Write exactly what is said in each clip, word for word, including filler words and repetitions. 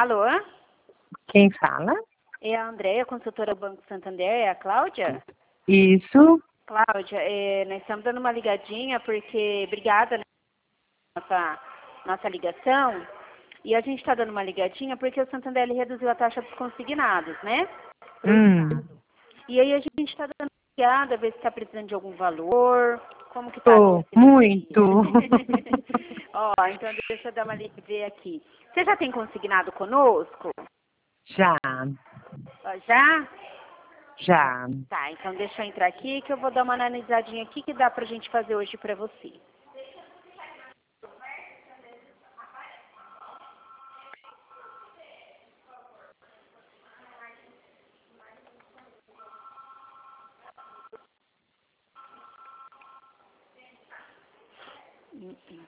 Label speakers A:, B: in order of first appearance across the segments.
A: Alô?
B: Quem fala?
A: É a Andréia, consultora do Banco Santander, é a Cláudia?
B: Isso.
A: Cláudia, é, nós estamos dando uma ligadinha porque, obrigada, né, nossa, nossa ligação, e a gente está dando uma ligadinha porque o Santander ele reduziu a taxa dos consignados, né?
B: Hum.
A: E aí a gente está dando uma ligada, ver se está precisando de algum valor, como que tá?
B: Tô, muito.
A: Ó, então deixa eu dar uma li- ver aqui. Você já tem consignado conosco?
B: Já,
A: Ó, já?
B: já.
A: Tá, então deixa eu entrar aqui que eu vou dar uma analisadinha aqui que dá pra gente fazer hoje pra você. Hum, hum.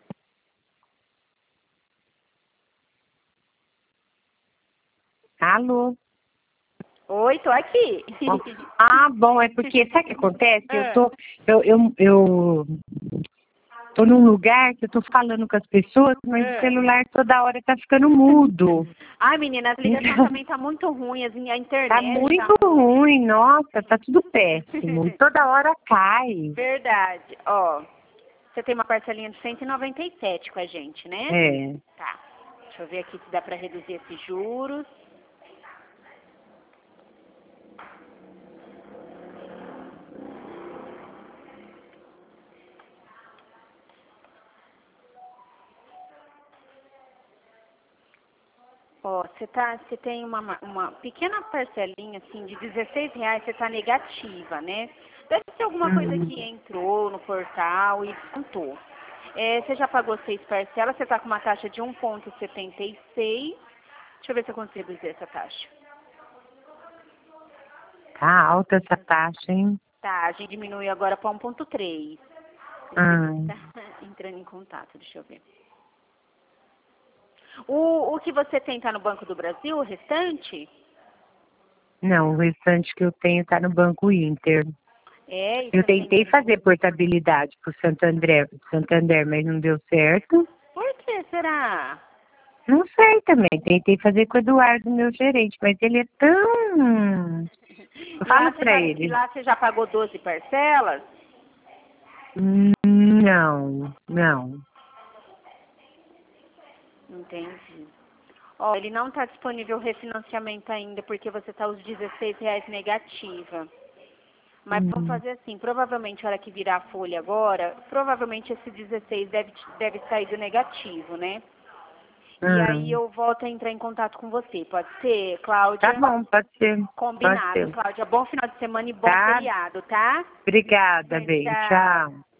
B: Alô?
A: Oi, tô aqui.
B: Ó, Ah, bom, é porque, sabe o que acontece? Eu
A: Ah,
B: tô, eu, eu, eu tô num lugar que eu tô falando com as pessoas, mas o
A: ah.
B: celular toda hora tá ficando mudo.
A: Ai, menina, a ligação
B: Então,
A: também tá muito ruim, assim, a
B: tá
A: internet tá
B: muito
A: ruim.
B: ruim, nossa, tá tudo péssimo. E toda hora cai.
A: Verdade. Ó, você tem uma parcelinha de cento e noventa e sete com a gente, né?
B: É.
A: Tá. Deixa eu ver aqui se dá pra reduzir esses juros. Ó, você tá, você tem uma, ma- uma pequena parcelinha, assim, de dezesseis reais, você tá negativa, né? Deve ser alguma coisa
B: Hum.
A: que entrou no portal e descontou. É, você já pagou seis parcelas, você tá com uma taxa de um vírgula setenta e seis. Deixa eu ver se eu consigo reduzir essa taxa.
B: Tá alta essa taxa, hein?
A: Tá, a gente diminui agora para um vírgula três.
B: Ah.
A: Tá entrando em contato, deixa eu ver. O, o que você tem tá no Banco do Brasil, o restante?
B: Não, o restante que eu tenho está no Banco Inter.
A: É, e
B: Eu
A: você não
B: tentei
A: tem...
B: fazer portabilidade para o Santander, Santander, mas não deu certo.
A: Por que será?
B: Não sei também. Tentei fazer com o Eduardo, meu gerente, mas ele é tão. Eu
A: E lá
B: falo
A: você
B: para
A: já, e
B: ele.
A: lá você já pagou doze parcelas?
B: "Hum, Não, não.
A: Entendi. Ó, ele não está disponível o refinanciamento ainda, porque você está os dezesseis reais negativa. Mas vamos
B: Hum,
A: fazer assim, provavelmente a hora que virar a folha agora, provavelmente esse dezesseis deve, deve sair do negativo, né? E aí
B: hum.
A: eu volto a entrar em contato com você. Pode ser,
B: Tá
A: Cláudia?
B: bom, pode ser. Pode
A: Combinado,
B: ser.
A: Cláudia. Bom final de semana e bom
B: Tá?
A: feriado, tá?
B: Obrigada, bem.
A: Tchau.
B: Tchau.